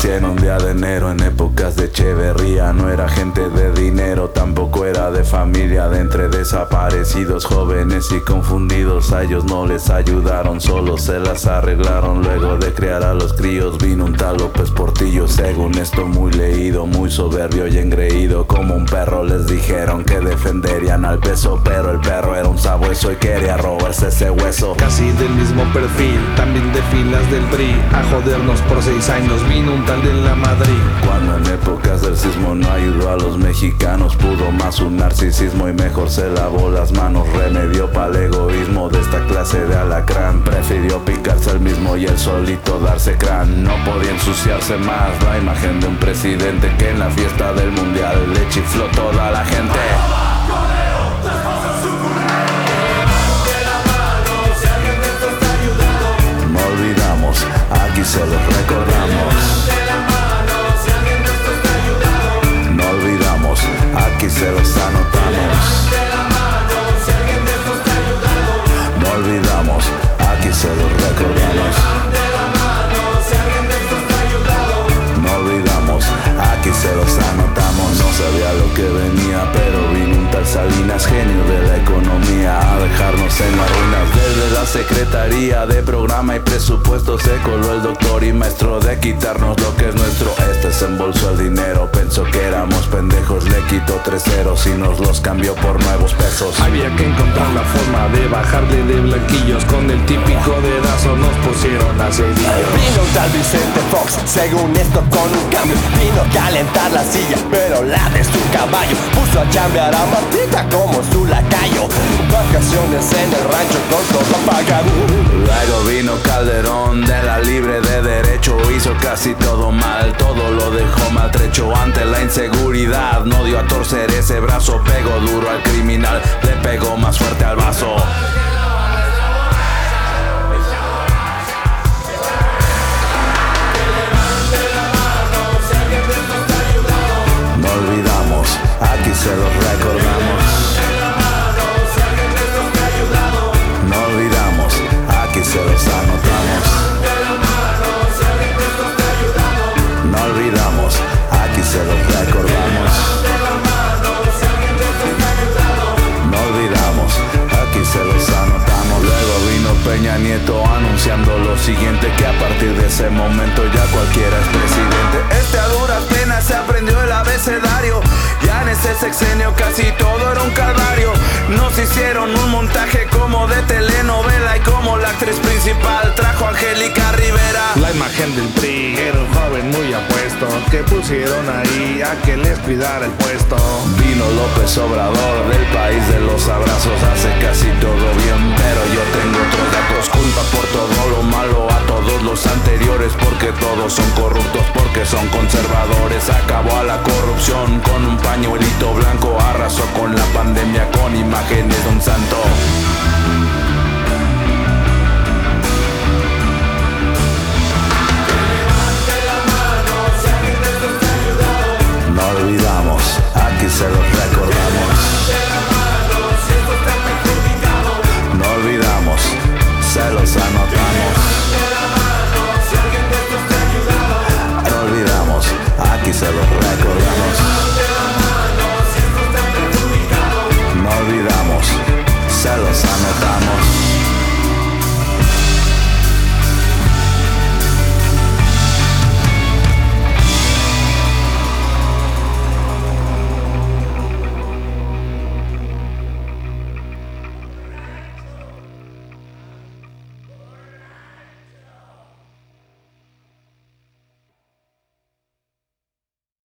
Nací en un día de enero, en épocas de Echeverría. No era gente de dinero, tampoco era de familia. De entre desaparecidos, jóvenes y confundidos, a ellos no les ayudaron, solo se las arreglaron. Luego de criar a los críos vino un tal López Portillo. Según esto muy leído, muy soberbio y engreído. Como un perro les dijeron que defenderían al peso, pero el perro era un sabueso y quería robarse ese hueso. Casi del mismo perfil, también de filas del PRI. A jodernos por 6 años vino un tal de la Madrid. Cuando en épocas del sismo no ayudó a los mexicanos, pudo más un narcisismo y mejor se lavó las manos. Remedio para el egoísmo de esta clase de alacrán. Prefirió picarse el mismo y el solito darse crán. No podía ensuciarse más la imagen de un presidente que en la fiesta del mundial le chifló toda la gente. No olvidamos, aquí se los recordamos. No olvidamos, aquí se los anotamos. No olvidamos, aquí se los recordamos. No olvidamos, aquí se los anotamos. No sabía lo que venía, pero vino un tal Salinas, genio de la economía, a dejarnos en las ruinas. Desde la Secretaría de Programa y Presupuesto se coló el doctor y maestro de quitarnos lo que es nuestro. Este se embolsó el dinero, pensó que éramos pendejos, le quitó 3 ceros y nos los cambió por nuevos pesos. Había que encontrar la forma de bajarle de blanquillos. Con el típico dedazo nos pusieron a cedillo. Vino un tal Vicente Fox, según esto con un cambio. Vino a calentar la silla, pero la de su caballo. Puso a chambear a Martita como su lacayo. Vacaciones en el rancho con todo pagado. Luego vino Calderón de la Libre de Derecho. Hizo casi todo mal, todo lo dejó maltrecho. Ante la inseguridad no dio a torcer ese brazo. Pegó duro al criminal, le pegó más fuerte al vaso. No olvidamos, aquí se los recordamos. No olvidamos, aquí se los anotamos. No olvidamos, aquí se los recordamos. No olvidamos, aquí se los anotamos. Luego vino Peña Nieto anunciando lo siguiente, que a partir de ese momento ya cualquiera es presidente. Este a duras penas se aprendió el abecedario. Ya en ese sexenio casi todo era un calvario. Nos hicieron un montaje como de telenovela y como la actriz principal trajo a Angélica Rivera. La imagen del PRI era un joven muy apuesto que pusieron ahí a que les cuidara el puesto. Vino López Obrador del país de los abrazos, hace casi todo bien, pero yo tengo otros datos. Culpa por todo lo malo a todos los anteriores, porque todos son corruptos, porque son conservadores. Acabó a la corrupción con un pañuelito blanco, arrasó con la pandemia con imágenes de un santo.